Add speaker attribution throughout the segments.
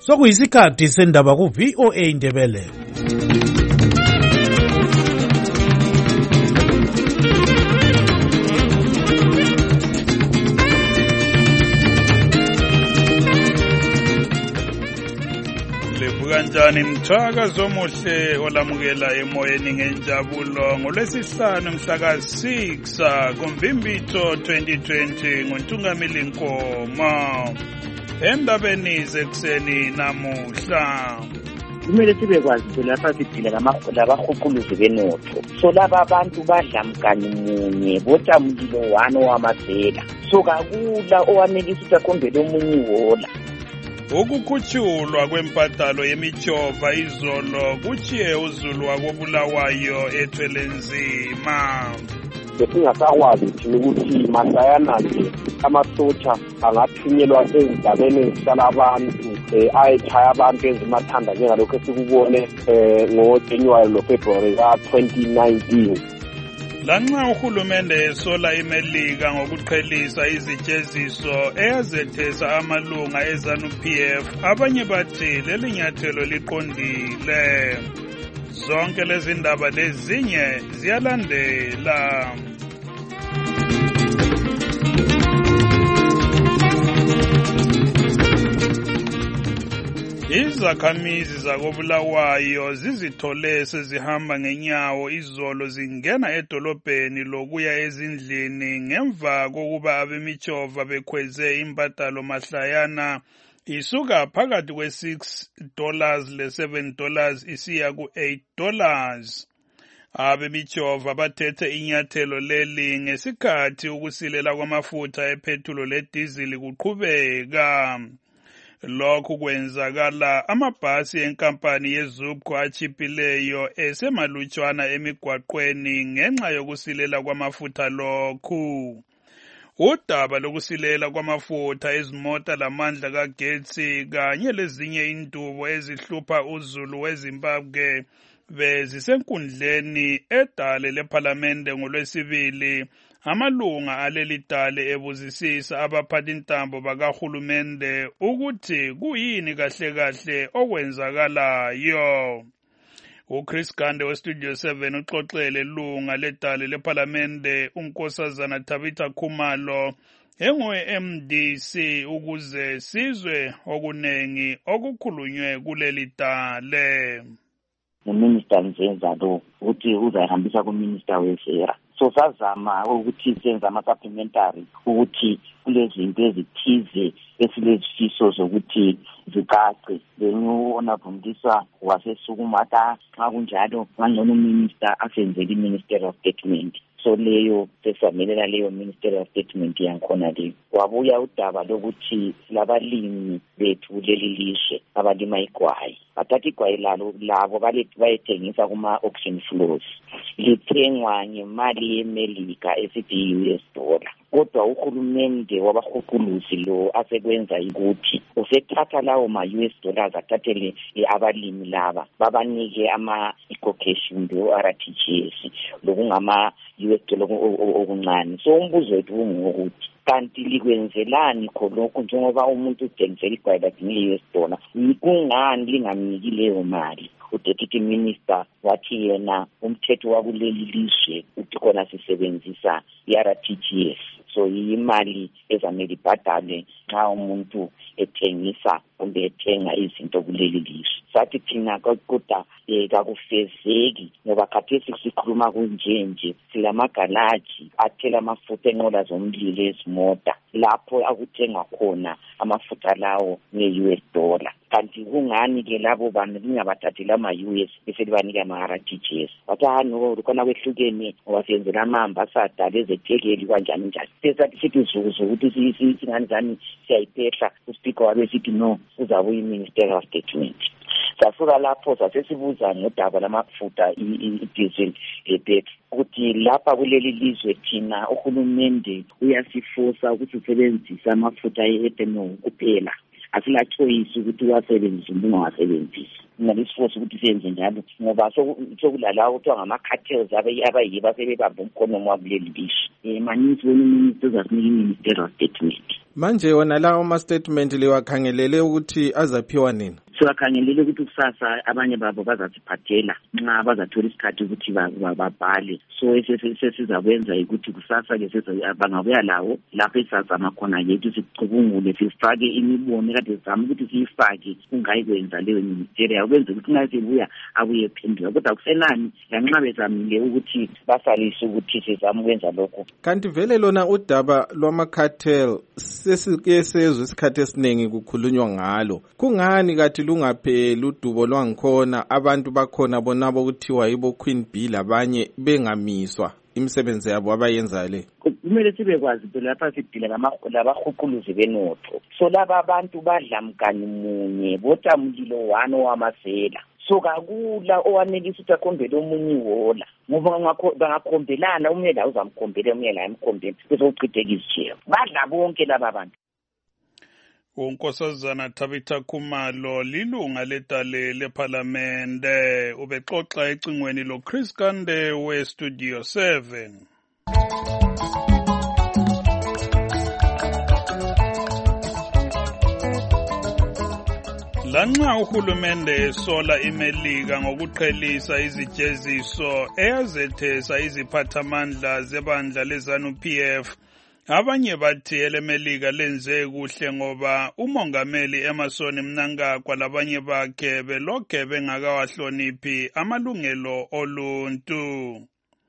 Speaker 1: Sokuyisikhathi sendaba ku VOA Indebele.
Speaker 2: Kanjani mthakazo omuhle olamukela emoyeni ngenjabulo ngolwesihlanu mhla ka-6 kuMbimbitho 2020 nguNtungamili Nkoma. Endabeni zekuseni namuhla
Speaker 3: kumele sibekwazi ukuthi lapha siphila labahuquluzi benotho. So laba abantu badla mgani munye botamulilo wano wamazela. So kakula owanelisa ukuthi akhombele omunye ihola.
Speaker 2: Ukukhutshulwa kwempatalo yemichova izolo kuchiye uZulu wakobulawayo ethwele nzima.
Speaker 4: Besingasakwazi ukuthi masayana nje amasotsha angathunyelwa ezindabeni ezihlala abantu ayechaya abantu ezimathanda njengalokho esikubone ngoJanuary noFebruary ka-2019.
Speaker 2: Lanxa uhulumende esola imelika ngokuqhelisa izijeziso eyazethesa amalunga eZANU-PF, abanye bathi leli nyathelo liqondile. Zonke lezi ndaba lezinye ziyalandela. Izakhamizi zakobulawayo zizithole sezihamba ngenyawo izolo zingena edolobheni lokuya ezindlini ngemva kokuba abemichova bekhweze impatalo mahlayana isuka phakathi kwe$6 le$7 isiya ku$8. Abemichova bathethe inyathelo leli ngesikhathi ukusilela kwamafutha ephethulo ledizili kuqhubeka. Lokhu kwenzakala amabhasi enkampani yeZUPCO achiphileyo esemalutshwana emigwaqweni ngenxa yokusilela kwamafutha lokhu. Udaba lokusilela kwamafutha ezimota lamandla kagetsi kanye lezinye indubo ezihlupha uZulu weZimbabwe bezisenkundleni edale lephalamende ngolwesibili. Amalunga aleli dale ebuzisisa abaphathintambo bakahulumende ukuthi kuyini kahle kahle okwenzakalayo. uChris Gande weStudio 7 uxoxele lunga ledale lephalamende uNkosazana Tabitha Khumalo engu-MDC ukuze sizwe okunengi okukhulunywe kuleli dale.
Speaker 3: Uminister Nzenza lo ukuthi uzayihambisa kuMinister weFera. So sazama ukuthi senze ama-supplementary ukuthi kulezinto ezithize esilezifiso zokuthi zicace. Honorable wasesukumata xa kunjalo ngangcono uminister asenzele i-Ministerial Statement. So leyo sesamelela leyo Ministerial Statement yankhona leyo. Wabuya udaba lokuthi labalimi bethu leli lishe abalima igwayi. Bathatha igwayi labo bayethengisa kuma-auction floors. Lithengwa ngemali yemelika esithi $. Kodwa uhulumende wabahuquluzi lo asekwenza ukuthi usethatha lawo ma-$, athathele abalimi laba babanike ama-eco-cash RTGS lokungama-$, okuncane. So umbuzo wethu ungokuthi kanti likwenzelani khonokho njengoba umuntu uthengisela igwayi lakhe $, kungani lingamniki leyo mali? uDeputy Minister wathi yena umthetho wakuleli lishe uthi khona sisebenzisa i-RTGS. So imali ezamele ibhadale nxa umuntu ethengisa kumbe ethenga izinto kuleli lishe. Sathi thina kodwa kakufezeki ngoba khathesi sikhuluma kunjenje silamagalaji athela amafutha enqola zomlilo ezimota lapho akuthenga khona amafutha lawo nge-$. Kanti kungani ke labo bantu lingabathathela ama-US bese libanika ama-RTGS? Bathi no khona kwehlukene ngoba siyenzela ama-ambassador ezethekeli kanjani njani. Sesathi sithi zuzu ukuthi singani siyayiphehla uSpeaker wabe sithi no uzabuya i-Ministerial Statement. Sasuka lapho sasesibuza ngodaba lamafutha i-diesel lepetrol ukuthi lapha kuleli lizwe thina uhulumende uyasifosa ukuthi sisebenzise amafutha e-ethanol kuphela. asila choice ukuthi wasebenzise umuntu ongawasebenzisi. Ngalesiforce ukuthi siyenze njalo ngoba sokulala kuthiwa ngama-cartels abayibo asebebamba umkhono wakuleli lishi. Maninzi weminister uzasinika i-ministerial statement.
Speaker 5: Manje wona lawo ma-statement liwakhangelele ukuthi azaphiwa nini?
Speaker 3: Siwakhangelele ukuthi kusasa abanye babo bazasiphathela nxa bazathola isikhathi ukuthi babhale. So sesizakwenza ukuthi kusasa-ke bangabuya lawo lapho esizazama khona-ke ukuthi sicubungule sifake imibono ekade sizama ukuthi siyifake kungayikwenza leyo ministerial ukwenza ukuthi nxa sebuya abuye phendula kodwa kusenani lanxa bezamile ukuthi basalise ukuthi sizama ukwenza lokho.
Speaker 5: Kanti vele lona udaba lwama-cartel sesike sezwe isikhathi esiningi kukhulunywa ngalo. Kungani kathi lungapheli udubo lwangikhona abantu bakhona bonabo kuthiwa yibo Queen Bee labanye bengamiswa imisebenzi yabo abayenza le?
Speaker 3: Kumele sibekwazi phela lapha sidila labahuquluzi benotho. So laba abantu badla mgani munye botamulilo wano wamasela. So kakula owanelisa ukuthi akhombele omunye iwola ngoba bangakhombelana umunye la uzamkhombela umunye la amkhombela bese uqhitheka izijelo. Badla bonke laba bantu.
Speaker 2: uNkosazana Tabitha Khumalo lilunga ledale lephalamende ubexoxa ecingweni lo Chris Kande we Studio 7. Lanxa uhulumende esola iMelika ngokuqhelisa izijeziso eyazethesa iziphathamandla zebandla leZANU-PF, abanye bathi eleMelika lenze kuhle ngoba umongameli Emmerson Mnangagwa labanye bakhe belokhe bengakawahloniphi amalungelo oluntu.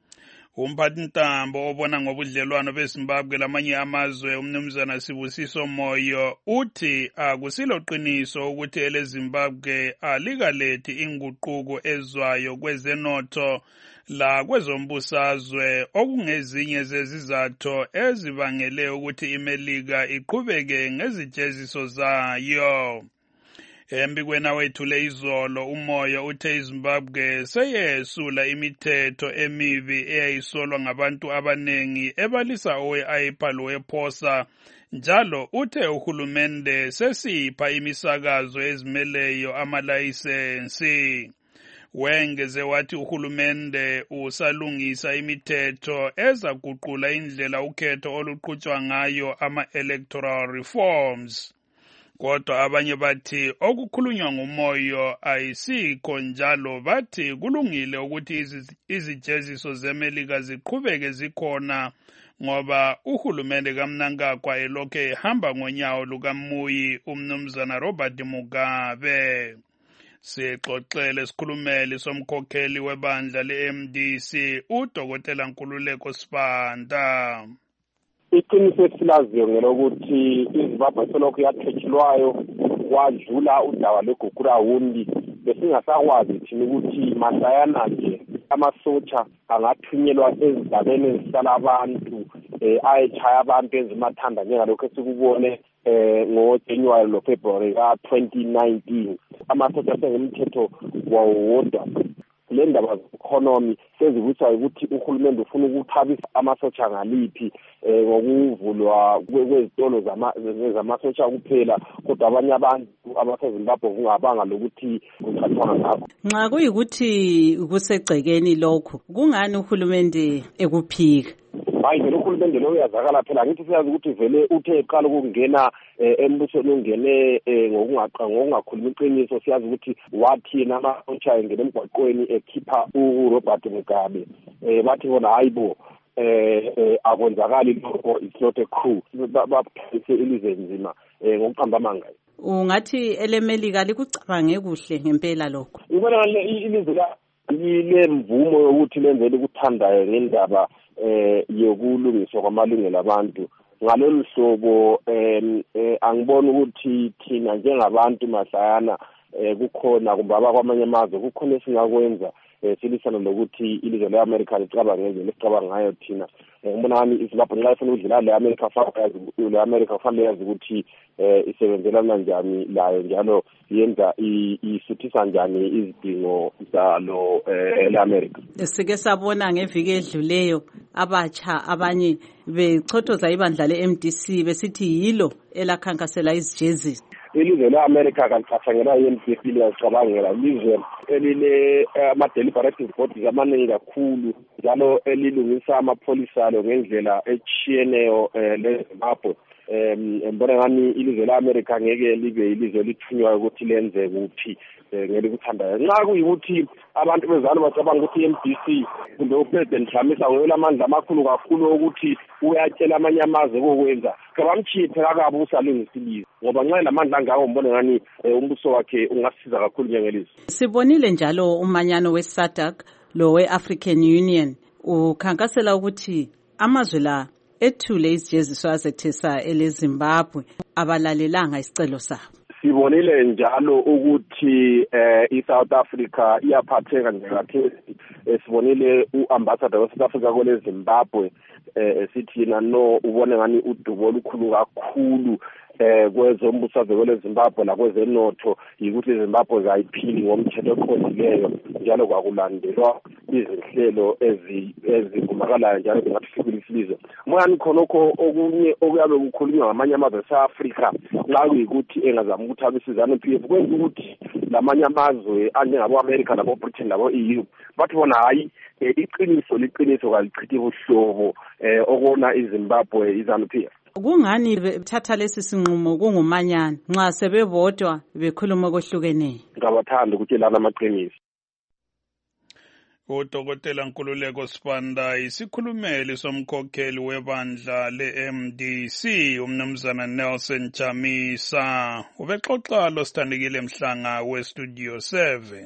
Speaker 2: Umphathintambo obona ngobudlelwano beZimbabwe lamanye amazwe umnumzana Sibusiso Moyo uthi akusilo qiniso ukuthi eleZimbabwe alikalethi inguquko ezwayo kwezenotho la kwezombusazwe okungezinye zezizathu ezibangele ukuthi iMelika iqhubeke ngezijeziso zayo. Embikweni awethule izolo uMoyo uthe iZimbabwe seyesula imithetho emibi eyayisolwa ngabantu abanengi ebalisa owe-AIPA lowePhosa njalo uthe uhulumende sesipha imisakazo ezimeleyo amalayisensi. Wengeze wathi uhulumende usalungisa imithetho ezaguqula indlela ukhetho oluqhutshwa ngayo ama-electoral reforms. Kodwa abanye bathi okukhulunywa nguMoyo ayisikho njalo bathi kulungile ukuthi izijeziso zeMelika ziqhubeke zikhona ngoba uhulumende kaMnangagwa elokhe ehamba ngonyawo lukaMuyi umnumzana Robert Mugabe. Sixoxele isikhulumeli somkhokheli webandla le-MDC uDokotela Nkululeko Sibanda.
Speaker 4: Iqiniso esilaziyo ngelokuthi iZimbabwe selokhu yathetshilwayo kwadlula udaba lweGugurawundi besingasakwazi thina ukuthi masayana nje amasotsha angathunyelwa ezigabeni ezihlala abantu ayetshaya abantu ezimathanda njengalokho esikubone ngoJanuwari loFebruwari ka-2019 amasotsha sengumthetho wawodwa. Le ndaba ze-economy sezibuswa ukuthi uhulumende ufuna ukuthabisa amasotsha ngaliphi ngokuvulwa kwezitolo zamasotsha kuphela kodwa abanye abantu abaseZimbabwe kungabanga lokuthi kuthathwa ngakho.
Speaker 6: Nxa kuyikuthi kusegcekeni lokho kungani uhulumende ekuphika?
Speaker 4: Hayi vele uhulumende lo uyazakala phela ngithi siyazi ukuthi vele uthe eqala ukungena embusweni ungene ngokungakhuluma iqiniso. Siyazi ukuthi wathi namasotsha engena emgwaqweni ekhipha uRobert Mugabe bathi bona hayibo akwenzakali lokho, it's not a coup. Baphise ilizwe nzima ngokuqamba amanga.
Speaker 6: Ungathi eleMelika likucabange kuhle ngempela lokho?
Speaker 4: Ngibona ilizwe lilemvumo yokuthi lenzele ukuthandayo ngendaba yokulungiswa kwamalungelo abantu. Ngalolu hlobo angibona ukuthi thina njengabantu masayana kukhona kumbe abakwamanye amazwe kukhona esingakwenza silisana lokuthi ilizwe le-America licabange ngendlela esicabanga ngayo thina. Ngibona ngani iZimbabwe nxa ifuna ukudlala le-America kufanele yazi ukuthi isebenzelana njani layo njalo yenza isuthisa njani izidingo zalo le-America.
Speaker 6: Sike sabona ngeviki edluleyo abatsha abanye bechothoza ibandla le-MDC besithi yilo elakhankasela izijeziso.
Speaker 4: ilizwe le-America kalicathangela i-NDP liyazicabangela ilizwe elile ama-deliberative bodies amaningi kakhulu njalo elilungisa amapholisa alo ngendlela etshiyeneyo leZimbabwe. Mbona ngani ilizwe le-America ngeke libe ilizwe elithunywayo ukuthi lenze kuphi ngelikuthandayo. Nxa kuyikuthi abantu bezalo bacabanga ukuthi i-MDC kumbe uPresident Dlamini uyela amandla amakhulu kakhulu ukuthi uyatshela amanye amazwe kokwenza kabamchiphe kakabi usalungisa ilizwe ngoba nxa lamandla angako mbona ngani umbuso wakhe ungasiza kakhulu njengelizwe.
Speaker 6: Sibonile njalo umanyano we-SADC lo we-African Union ukhankasela ukuthi amazwe la ethule izijeziso azethesa eleZimbabwe abalalelanga isicelo sabo.
Speaker 4: Sibonile njalo ukuthi iSouth Africa iyaphatheka njengakhethi. Sibonile uambassador weSouth Africa kwele Zimbabwe sithi no ubone ngani udubo olukhulu kakhulu kwezombusazwe kwele Zimbabwe lakwezenotho yikuthi iZimbabwe zayiphili ngomthetho oqondileyo njalo kwakulandelwa izinhlelo ezivumakalayo njalo zingathuthukisa ilizwe. Moyani khonokho okunye okuyabe kukhulunywa ngamanye amazwe aseAfrika nxa kuyikuthi engazama ukuthi abesizana PF kwenza ukuthi lamanye amazwe anjengabo-America nabo-Britain nabo-EU bathi bona hayi iqiniso kalichithi ubuhlobo okona iZimbabwe iZANU-PF.
Speaker 6: Kungani bethatha lesi sinqumo kungumanyana nxa sebebodwa bekhuluma kohlukeneyo?
Speaker 4: Ngabathanda ukutshelana amaqiniso.
Speaker 2: uDokotela Nkululeko Sibanda isikhulumeli somkhokheli webandla le-MDC umnumzana Nelson Chamisa ubexoxa lo Sithandekile Mhlanga weStudio 7.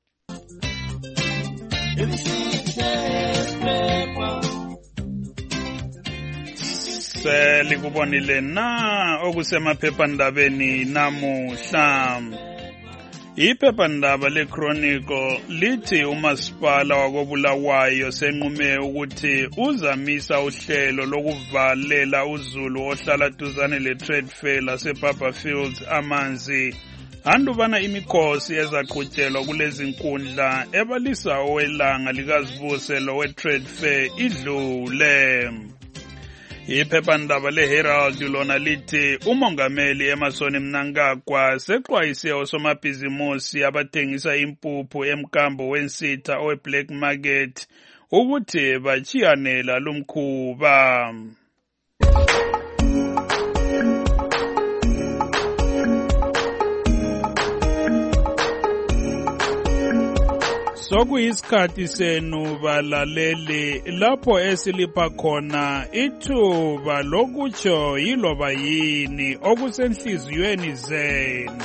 Speaker 2: Selikubonile na okusemaphephandabeni namuhla. Iphephandaba leChronicle lithi umasipala wakoBulawayo senqume ukuthi uzamisa uhlelo lokuvalela uZulu ohlala duzane leTrade Fair laseBarberfields amanzi andubana imikhosi ezaqhutshelwa kulezi nkundla ebalisa owelanga likazibuselo weTrade Fair idlule. Iphephandaba leHerald lona lithi umongameli Emmerson Mnangagwa sexwayise osomabhizimusi abathengisa impuphu emkambo wensitha oweBlack Market ukuthi bachiyanela lumkhuba. Sokuyisikhathi senu balaleli lapho esilipha khona ithuba lokutsho yiloba yini okusenhliziyweni zenu.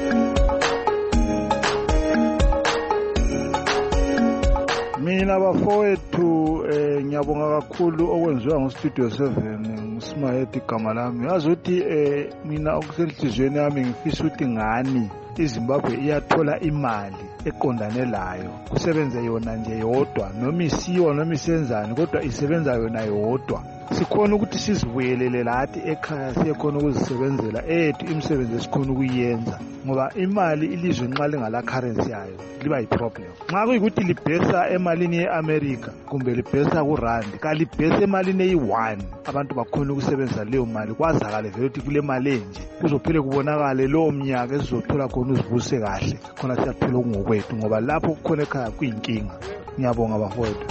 Speaker 7: Mina bafowethu ngiyabonga kakhulu okwenziwa ngoStudio 7 nguSimayedi igama lami. Yazi ukuthi mina okusenhliziyweni yami ngifisa ukuthi ngani iZimbabwe iyathola imali eqondane layo kusebenze yona nje yodwa noma isiwa noma isenzani kodwa isebenza yona yodwa. Sikhona ukuthi sizibuyelele lathi ekhaya siyekhona ukuzisebenzela ethu imisebenzi esikhona ukuyenza ngoba imali ilizwe nxa lingala currency yayo liba yiproblem. Nxa kuyikuthi libhesa emalini yeAmerica kumbe libhesa kurandi kalibhesa emalini eyi1 abantu bakhona ukusebenzisa leyo mali kwazakale vele ukuthi kule mali enje kuzophele kubonakale lowo mnyaka esizothola khona uzibuse kahle khona siyathola okungokwethu ngoba lapho kukhona ekhaya kuyinkinga. Ngiyabonga bafowethu.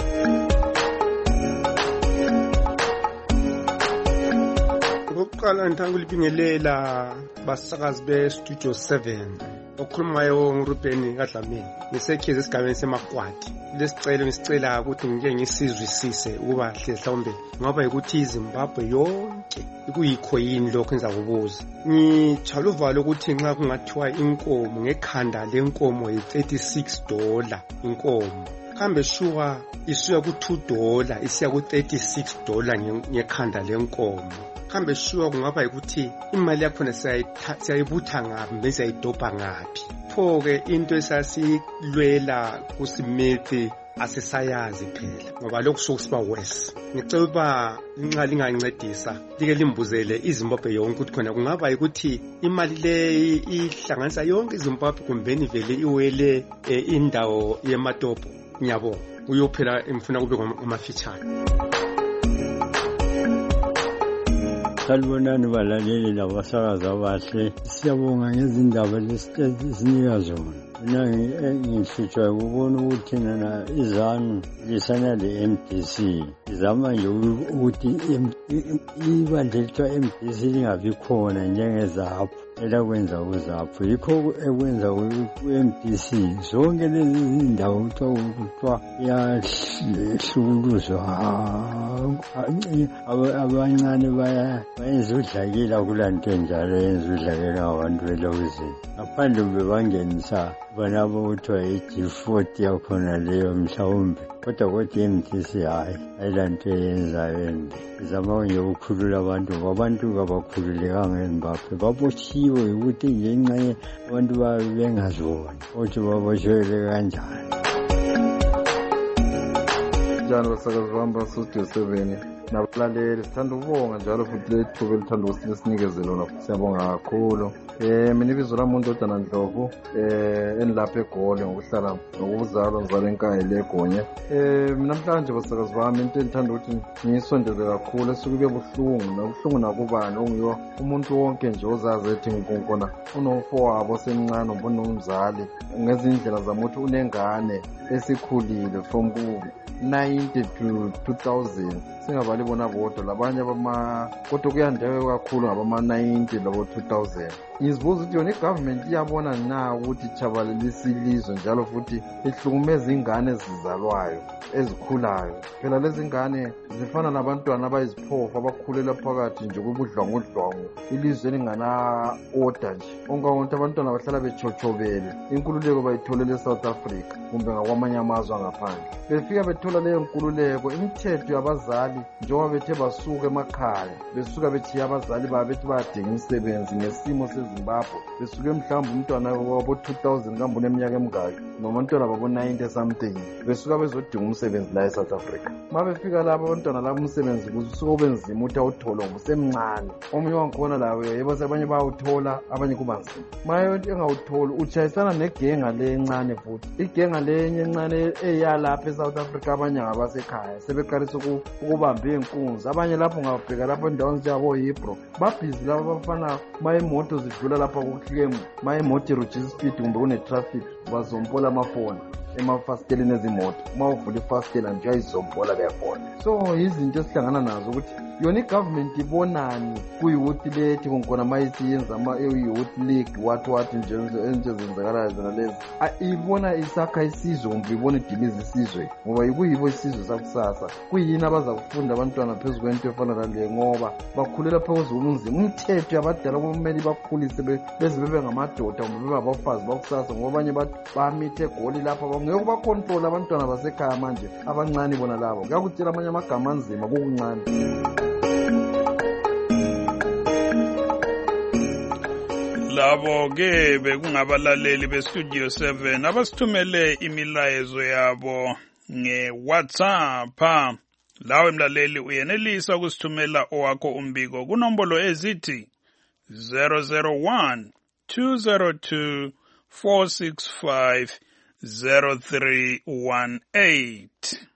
Speaker 8: Ngokuqala ngithanda ukulibingelela basakazi beStudio 7 okhulumayo nguRuben kaDlamini ngisekhezi esigabeni seMakwati. Lesicelo ngisicela ukuthi ngike ngisizwisise ukuba mhlawumbe ngoba ukuthi iZimbabwe yonke kuyikho yini lokho enza kubuza. Ngijala uvalo ukuthi nxa kungathiwa inkomo ngekhanda lenkomo $36 inkomo kambe shuwa isuka ku$2 isiya ku$36 ngekhanda lenkomo. Kambe shuwa kungaba ukuthi imali yakhona siyayibutha ngaphi bese siyayidobha ngaphi. Pho-ke into esasilwela kuSmith asisayazi phela ngoba lokhu sokusiba worse. Ngicela ukuba inxa lingancedisa like limbuzele iZimbabwe yonke ukuthi khona kungaba ukuthi imali le ihlanganisa yonke iZimbabwe kumbeni vele iwele indawo yeMatopo. Ngiyabonga uyophela imfuna kube ngomafitshane.
Speaker 9: Salibonani balaleli labasakazi abahle. Siyabonga ngezindaba lesinika zona. Mina ngihlutshwa ukubona ukuthi nana izanu lisana le-MDC izama nje ukuthi ibandla elithiwa MDC lingabi khona njengezapho elakwenza uzapho. Yikho ekwenza u-MDC zonke lezi zindawo kuthiwa yahlukuluzwa abancane bayenza udlakela kulanto enjalo yenza udlakela ngabantu belokuzini ngaphandle bebangenisa banabo kuthiwa i-G40 yakhona leyo mhlawumbe kodwa i-MDC ayilanto eyenzayo ende izama nje ukukhulula abantu ngoba abantu kabakhululekanga eZimbabwe babotshiwe ukuthi ngenxa abantu bengaziboni ukuthi babotshelwe kanjani.
Speaker 5: Njalo basakazi bami baStudio 7 nabalaleli sithanda ukubonga njalo futhi lethuba elithanda ukusinikezela lona siyabonga kakhulu. Mina ibizo lami uNdodana Ndlovu enilapha eGoli ngokuhlala ngokuzalwa ngizalwa enkaya leGonye. Mina namhlanje basakazi bami into engithanda ukuthi ngiyisondele kakhulu esuke kube buhlungu nakubani ongiyo umuntu wonke nje ozazi ethi nkona unomfowabo semncane umbona umzali ngezindlela zamuthi unengane esikhulile from 90 to 2000 singabali bona bodwa labanye kodwa kuyandewe kakhulu ngabama-90 labo 2000. Ngizibuza ukuthi yona igovernment iyabona na ukuthi itshabalalisa ilizwe njalo futhi ihlukumeza ingane ezizalwayo ezikhulayo. Phela lezi ngane zifana nabantwana abayiziphofu abakhulela phakathi nje kubudlwangudlwangu ilizwe elingana-order nje onke abantwana bahlala bechotshobele. Inkululeko bayitholele eSouth Africa kumbe ngakwamanye amazwe angaphandle. Befika bethola leyo nkululeko imithetho yabazali njengoba bethe basuka emakhaya besuka bethiya abazali babo bethi bayadinga imisebenzi ngesimo seZimbabwe besuke mhlawumbe umntwana wabo 2000 kambe uneminyaka emingaki noma umntwana babo 90 something besuka bezodinga umsebenzi la eSouth Africa. Ma befika lapho abantwana labo umsebenzi kusuke ube nzima ukuthi awuthole ngosemncane omunye wangikhona lawo yebo abanye bayawuthola abanye kuba nzima. Ma yonke engawutholi uchayisana negenga lencane futhi igenga lenye encane eyalapha eSouth Africa abanye ngabasekhaya sebeqalisa ukubamba inkunzi abanye lapho ngabheka lapho endaweni njengabo Hebrew babhizi labo bafana mayimoto zidlula lapha kuhlemu mayimoto ireduce speed kumbe kune traffic bazompola amafoni emafasiteleni ezimoto mawuvula ifastela nje ayizompola leyafona. So izinto esihlangana nazo ukuthi yona igovernment ibonani kuyuthi lethi ngona mayisiyenza ama-youth league wathi nje zenzakalayo zona lezi ibona isakha isizwe kumbe ibona idiliza isizwe ngoba kuyibo isizwe sakusasa. Kuyini abaza kufunda abantwana phezu kwento efana nale ngoba bakhulela phezu kunzima umthetho abadala kumele bakhulise beze bebe ngamadoda kumbe bebe abafazi bakusasa ngoba abanye bamithe egoli lapha ngeke bacontrol abantwana basekhaya manje abancane bona labo ngakutshela amanye amagama anzima kokuncane.
Speaker 2: Labo ke bekungabalaleli beStudio 7 abasithumele imilayezo yabo ngeWhatsApp. Lawe mlaleli uyenelisa ukusithumela owakho umbiko kunombolo ezithi 001 202 465 0318.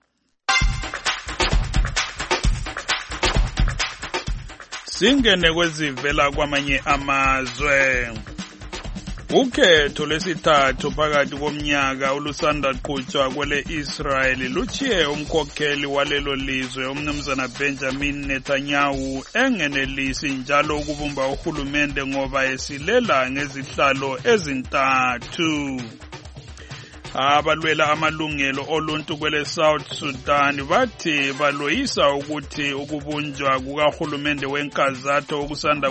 Speaker 2: Singene kwezivela kwamanye amazwe. Ukhetho lwesithathu phakathi komnyaka olusanda qhutshwa kwele Israel luchiye umkhokheli walelo lizwe umnumzana Benjamin Netanyahu engenelisi njalo ukubumba uhulumende ngoba esilela ngezihlalo ezintathu. Abalwela amalungelo oluntu kwele South Sudan bathi baloyisa ukuthi ukubunjwa kukahulumende wenkazatho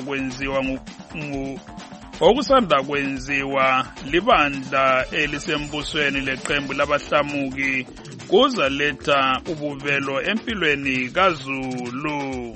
Speaker 2: okusanda kwenziwa libandla elisembusweni leqembu labahlamuki kuzaletha ubuvelo empilweni kaZulu.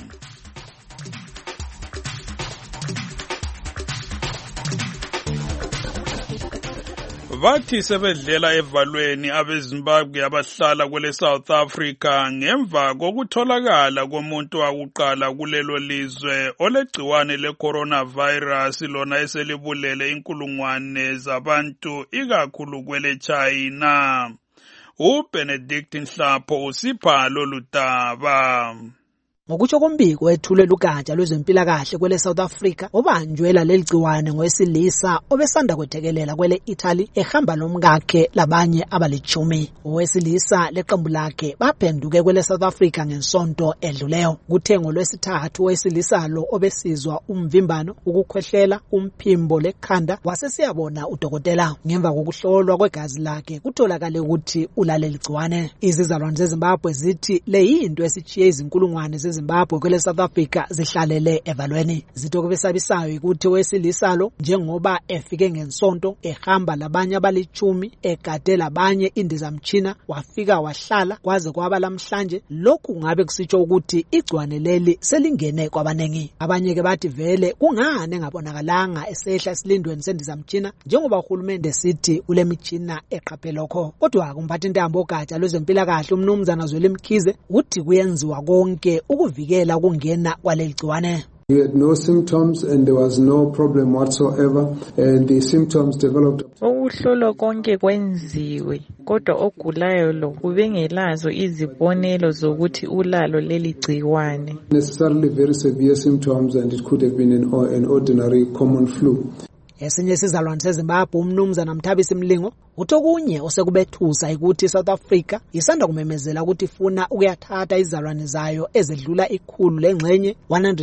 Speaker 2: Bathi sebedlela evalweni abeZimbabwe abahlala kwele South Africa ngemva kokutholakala komuntu wakuqala kulelo lizwe olegciwane le-coronavirus lona eselibulele inkulungwane zabantu ikakhulu kwele China. uBenedict Nhlapho usipha lolu daba.
Speaker 10: Ngokutsho kombiko wethulwe lugatsha lwezempilakahle kwele South Africa obanjwe laleli gciwane ngowesilisa obesanda kwethekelela kwele Italy ehamba lomkakhe labanye abali-10. Owesilisa leqembu lakhe baphenduke kwele South Africa ngensonto edluleyo. Kuthe ngoLwesithathu owesilisa lo obesizwa umvimbano, ukukhwehlela, umphimbo lekhanda wasesiyabona udokotela. Ngemva kokuhlolwa kwegazi lakhe kutholakale ukuthi ulaleli gciwane. Izizalwane zeZimbabwe zithi le yinto esichiye izinkulungwane zeZimbabwe kwele South Africa zihlalele evalweni. Zitho kubesabisayo ukuthi owesilisa lo njengoba efike ngensonto ehamba labanye abali-10 egade labanye indizamtshina wafika wahlala kwaze kwaba lamhlanje, lokhu ngabe kusitsho ukuthi igciwane leli selingene kwabanengi. Abanye ke bathi vele kungane engabonakalanga esehla esilindweni sendizamtshina njengoba uhulumende sithi ule mitshina eqaphe lokho. Kodwa kumphathintambo ogatsha lwezempilakahle umnumzana Zweli Mkhize uthi kuyenziwa konke ukuvikela ukungena kwaleli gciwane.
Speaker 11: We had no symptoms and there was no problem whatsoever, and the symptoms developed.
Speaker 12: Ukuhlolwa konke kwenziwe, kodwa ogulayo lo ubengelazo izibonelo zokuthi ulalo leli gciwane.
Speaker 11: Necessarily very severe symptoms, and it could have been an ordinary common flu.
Speaker 10: Esinye isizalwane seZimbabwe umnumzana Mthabisi Mlingo uthi okunye osekubethusa ukuthi South Africa isanda kumemezela ukuthi ifuna ukuyathatha izizalwane zayo ezedlula ikhulu lengxenye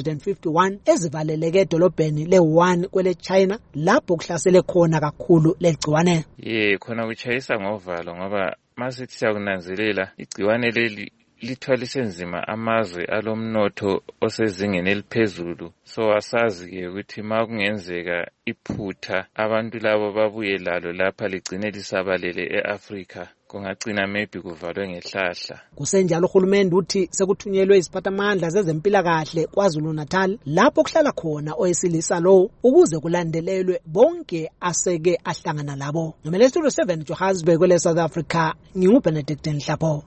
Speaker 10: 151 ezivaleleke edolobheni le-1 kwele China lapho kuhlasele khona kakhulu legciwane.
Speaker 13: Khona kuchayisa ngovalo ngoba masithi siyakunanzelela igciwane leli lithwalise nzima amazwe alomnotho osezingeni eliphezulu. So asazi-ke ukuthi ma kungenzeka iphutha abantu labo babuye lalo lapha ligcine lisabalele e-Africa, kungagcina maybe kuvalwe ngehlahla.
Speaker 10: Kusenjalo uhulumende uthi sekuthunyelwe iziphathamandla zezempilakahle KwaZulu Natal lapho kuhlala khona owesilisa lo ukuze kulandelelwe bonke aseke ahlangana labo. Nomele Studio 7 Johannesburg kwele South Africa, nginguBenedict Nhlapo.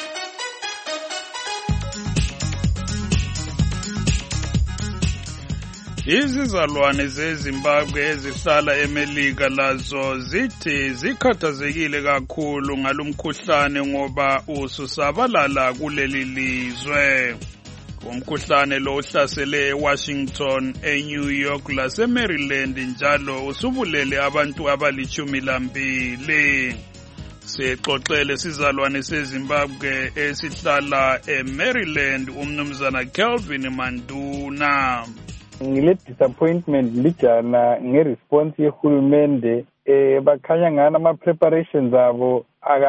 Speaker 2: Izizalwane zeZimbabwe ezihlala eMelika lazo zithi zikhathazekile kakhulu ngalomkhuhlane ngoba ususabalala kuleli lizwe. Umkhuhlane lo uhlasele eWashington, eNew York laseMaryland njalo usubulele abantu abali-12. Sixoxele sizalwane seZimbabwe esihlala eMaryland umnumzana Kelvin Manduna.
Speaker 14: Ngile disappointment lijana ngeresponse yehulumende bakhanya ngana ama preparations abo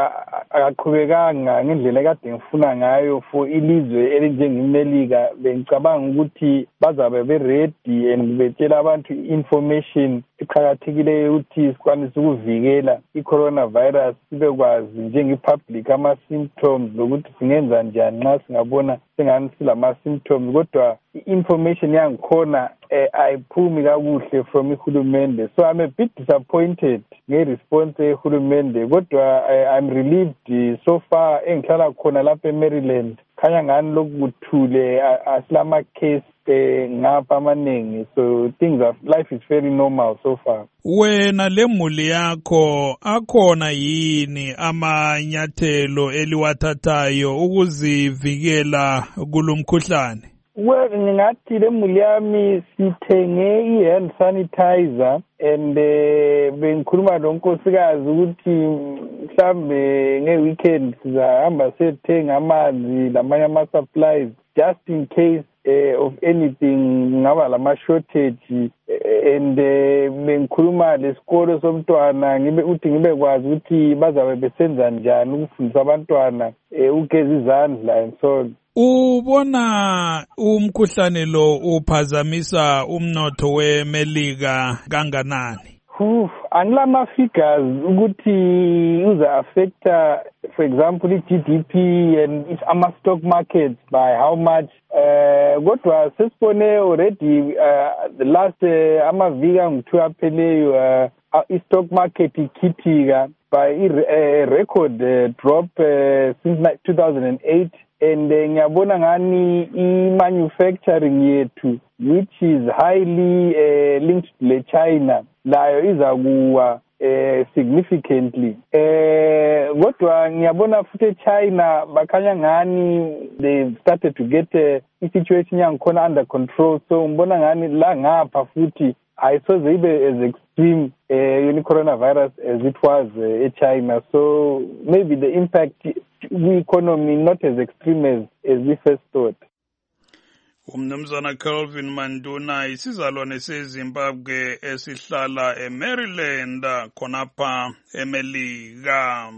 Speaker 14: akaqhubekanga ngendlela kade ngifuna ngayo for ilizwe elinjengeMelika. Bengicabanga ukuthi bazabe be ready and betshela abantu information eqhakathekileyo ukuthi sikwanise ukuvikela i-coronavirus, sibekwazi njenge-public ama-symptoms lokuthi singenza njani nxa singabona sengani silama-symptoms. Kodwa i-information yangikhona ayiphumi kakuhle from ihulumende. So I'm a bit disappointed nge-response yehulumende. Kodwa I'm relieved so far engihlala khona lapha eMaryland. Khanya ngani lokuthule asilama case ngapha amaningi. So life is very normal so far.
Speaker 2: Wena lemuli yakho akhona yini amanyathelo eliwathathayo ukuzivikela kulomkhuhlane?
Speaker 14: Well, ngingathi lemuli yami sithenge i-hand sanitizer and bengikhuluma lonkosikazi ukuthi mhlambe nge-weekend sizahamba sethenga amanzi lamanye ama-supplies just in case of anything, ngaba lama-shortage. And bengikhuluma lesikolo somntwana ngibe kwazi ukuthi bazabe besenza njani ukufundisa abantwana ukugeza izandla and so on.
Speaker 2: Ubona umkhuhlane lo uphazamisa umnotho weMelika kanganani?
Speaker 14: Angilama figures ukuthi uza affecta, for example, i-GDP and ama-stock markets by how much. Kodwa sesibone already the last amaviki angu-2 apheleyo i-stock market ikhithika by record drop since 2008. And ngiyabona ngani i-manufacturing yethu which is highly linked to China layo izakuwa significantly. kodwa ngiyabona futhi eChina bakhanya ngani they started to get i-situation yangikhona under control, so ngibona ngani la ngapha futhi ayisoze ibe as extreme coronavirus as it was eChina, so maybe the impact the economy not as extreme as we first thought.
Speaker 2: Umnumzana Kelvin Manduna isizalwane seZimbabwe esihlala eMaryland khonapha eMelika.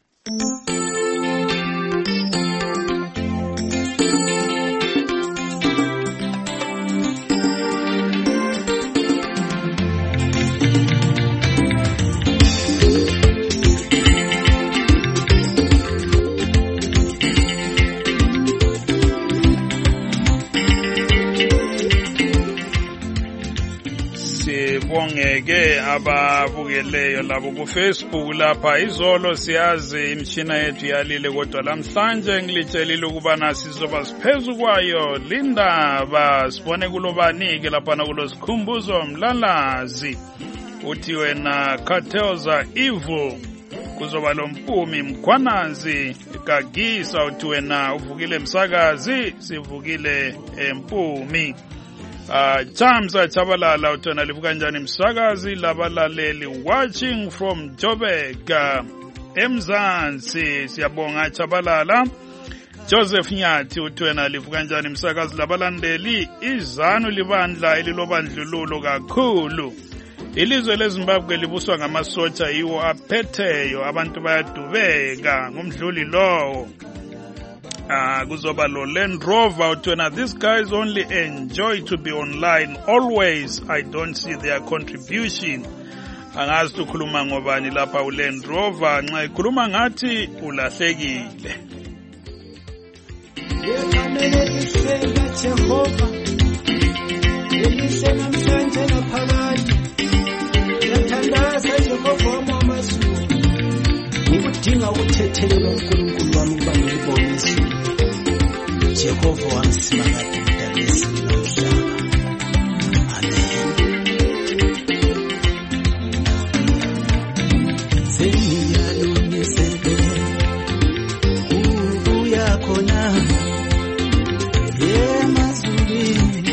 Speaker 2: Sibongeke ababukeleyo labo ku Facebook lapha. Izolo siyazi imishina yethu yalile, kodwa lamhlanje ngilitshelile ukubana sizoba siphezu kwayo lindaba sibone kulobanike lapha kulo sikhumbuzo mlalazi. Uthi wena Khathoza Evil kuzoba lompumi mkhwanazi Gagisa. Uthi wena uvukile msakazi sivukile empumi. Chamsa Chabalala utona livuka njani msakazi labalaleli watching from Joburg eMzansi. Siyabonga Chabalala. Joseph Nyathi utona livuka njani msakazi labalandeli izanu libandla elilobandlululo kakhulu. Ilizwe leZimbabwe libuswa ngamasotsha iwo aphetheyo, abantu bayadubeka ngomdluli lowo. Kuzoba lo Land Rover utwena, these guys only enjoy to be online always. I don't see their contribution. Angazi tukhuluma ngobani lapha uLand Rover, nxa ikhuluma ngathi ulahlekile. Jehova elisena mhlanje naphakade yathandaza Jehova wamazulu ukudinga ukuthethelelwa uNkulunkulu wami ukuba ngilibonise Jehova wamsimanga ndabesi nomhlaba. Amen. Sengiyalungisele ubuya khona emazulwini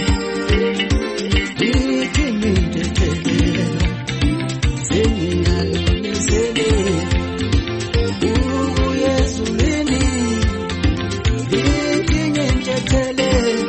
Speaker 2: ngithimithethele. Sengiyalungisele ubuya ezulwini ngithimithethele.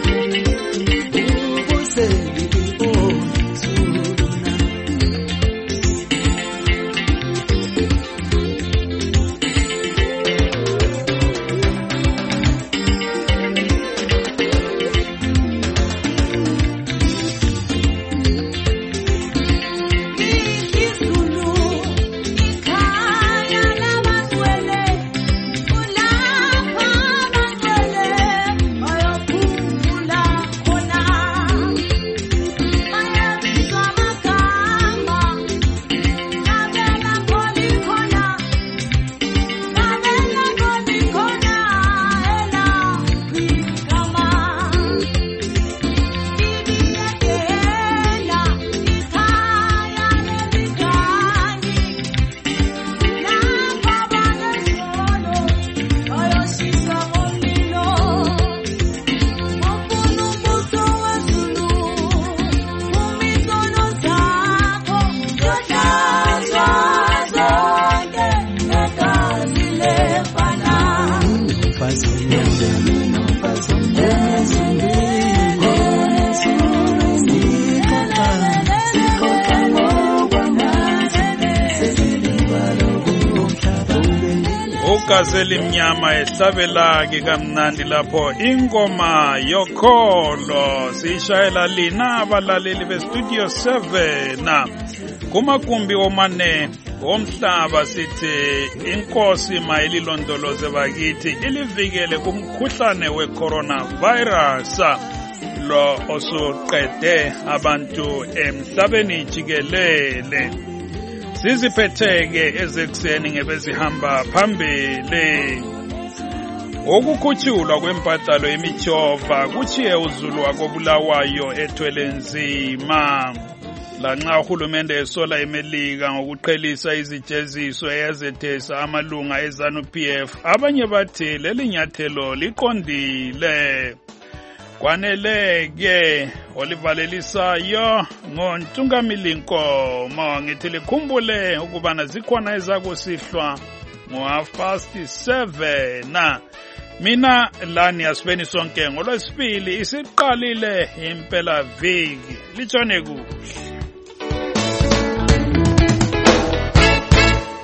Speaker 2: Gazeli mnyama ehlabela ke kamnandi lapho ingoma yokholo sishayela lina abalaleli bestudio 7 kumagumbi omane omhlaba. Sithi inkosi mayililondoloze bakithi ilivikele kumkhuhlane we-coronavirus lo osuqede abantu emhlabeni jikelele. Siziphetheke ezekuseni ngebezihamba phambili. Ukukhutshulwa kwempatalo yemityhova kuchiye uzulu wakobulawayo ethwele nzima. lanxa uhulumende esola imelika ngokuqhelisa izijeziso eyazethesa amalunga eZANU-PF, abanye bathi leli nyathelo liqondile. Kwanele-ke olivalelisayo ngoNtungamili Nkomo, ngithi likhumbule ukubana zikhona ezakusihlwa ngo7:30. Mina lani asibeni sonke ngoLwesibili isiqalile impela viki. Litshone kuhle.